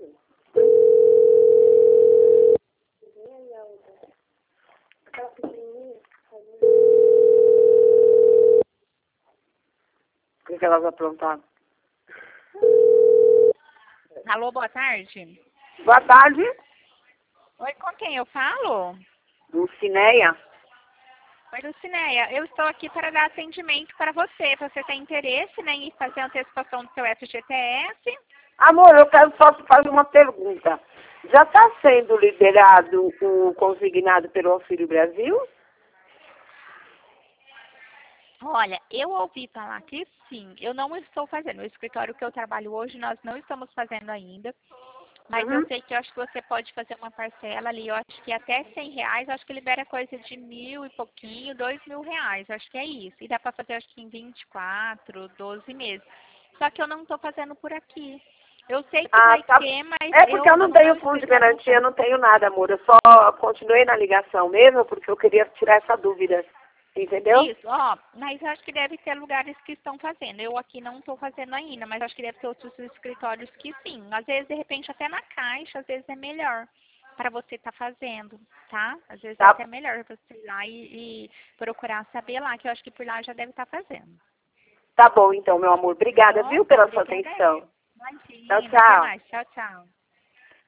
Aquela pequenininha. O que elas aprontaram? Alô, boa tarde. Boa tarde, Oi, com quem eu falo? Dulcineia. Oi, Lucinéia. Eu estou aqui para dar atendimento para você. Você tem interesse, né, em fazer a antecipação do seu FGTS? Amor, eu quero só te fazer uma pergunta. Já está sendo liberado o consignado pelo Auxílio Brasil? Olha, eu ouvi falar que sim. Eu não estou fazendo. No escritório que eu trabalho hoje, nós não estamos fazendo ainda. Mas eu sei que eu acho que você pode fazer uma parcela ali. Eu acho que até R$ 100, eu acho que libera coisa de 1.000 e pouquinho, R$ 2.000. Eu acho que é isso. E dá para fazer, acho que em 24, 12 meses. Só que eu não estou fazendo por aqui. Eu sei que Ah, vai tá. ter, mas É porque eu não no meu tenho fundo de escritório não garantia, eu tem. não tenho nada, amor. Eu só continuei na ligação mesmo porque eu queria tirar essa dúvida. Entendeu? Isso, ó, mas eu acho que deve ter lugares que estão fazendo. Eu aqui não estou fazendo ainda, mas acho que deve ter outros escritórios que sim. Às vezes, de repente, até na Caixa, às vezes é melhor para você estar fazendo, tá? Às vezes é Tá, até melhor você ir lá e procurar saber lá, que eu acho que por lá já deve estar fazendo. tá bom então, meu amor. Tá Obrigada, bom? viu, pela sua Obrigada. atenção. Tchau, Imagina, até tchau. mais. Tchau, tchau.